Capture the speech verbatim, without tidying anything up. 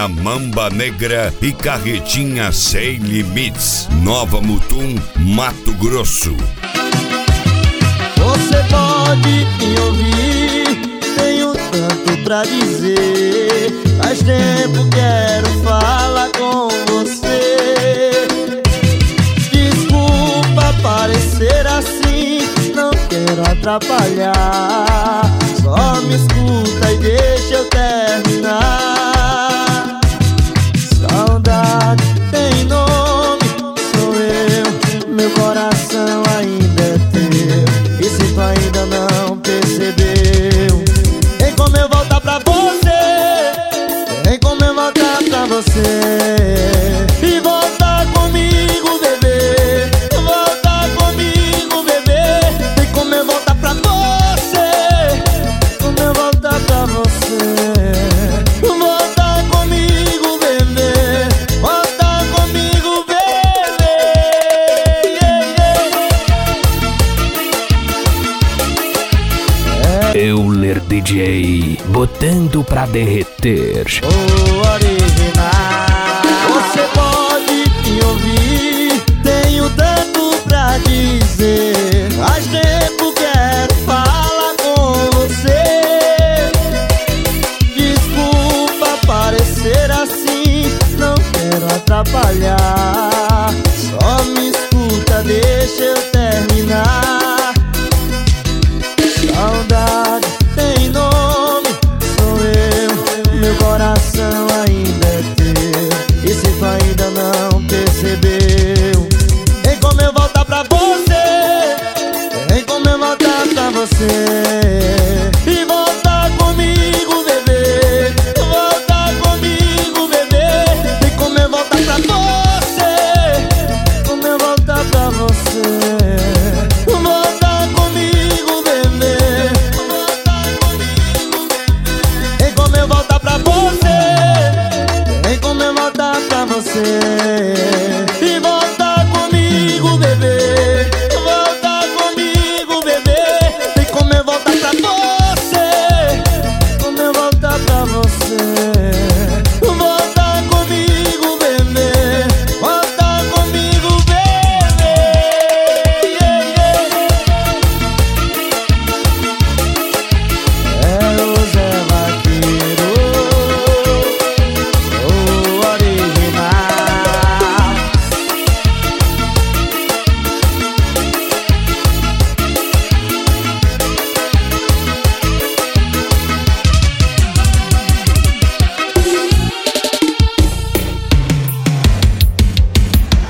Carretinha Mamba Negra e Carretinha Sem Limites. Nova Mutum, Mato Grosso. Você pode me ouvir, tenho tanto pra dizer. Faz tempo quero falar com você. Desculpa parecer assim, não quero atrapalhar. Só me escuta e deixa eu terminar. Saudade tem nome, sou eu, meu coração ainda é teu. E se tu ainda não percebeu, tem como eu voltar pra você, tem como eu voltar pra você. E voltar comigo, bebê, voltar comigo, bebê. Tem como eu voltar pra você, como eu voltar pra você. Voltar comigo, bebê, voltar comigo, bebê. Yeah, yeah. Euler D J, botando pra derreter. O original. Você pode me ouvir, tenho tanto pra dizer. Faz tempo quero falar com você. Desculpa parecer assim, não quero atrapalhar. Só me escuta, deixa eu terminar. Saudade tem nome, sou eu, meu coração ainda é teu. E se tu ainda não percebeu, tem como eu voltar pra você, tem como eu voltar pra você. E voltar comigo, bebê, voltar comigo, bebê. Tem como eu voltar pra você, como eu voltar pra você. Voltar comigo, bebê, voltar comigo, bebê. Tem como eu voltar pra você, tem como eu voltar pra você.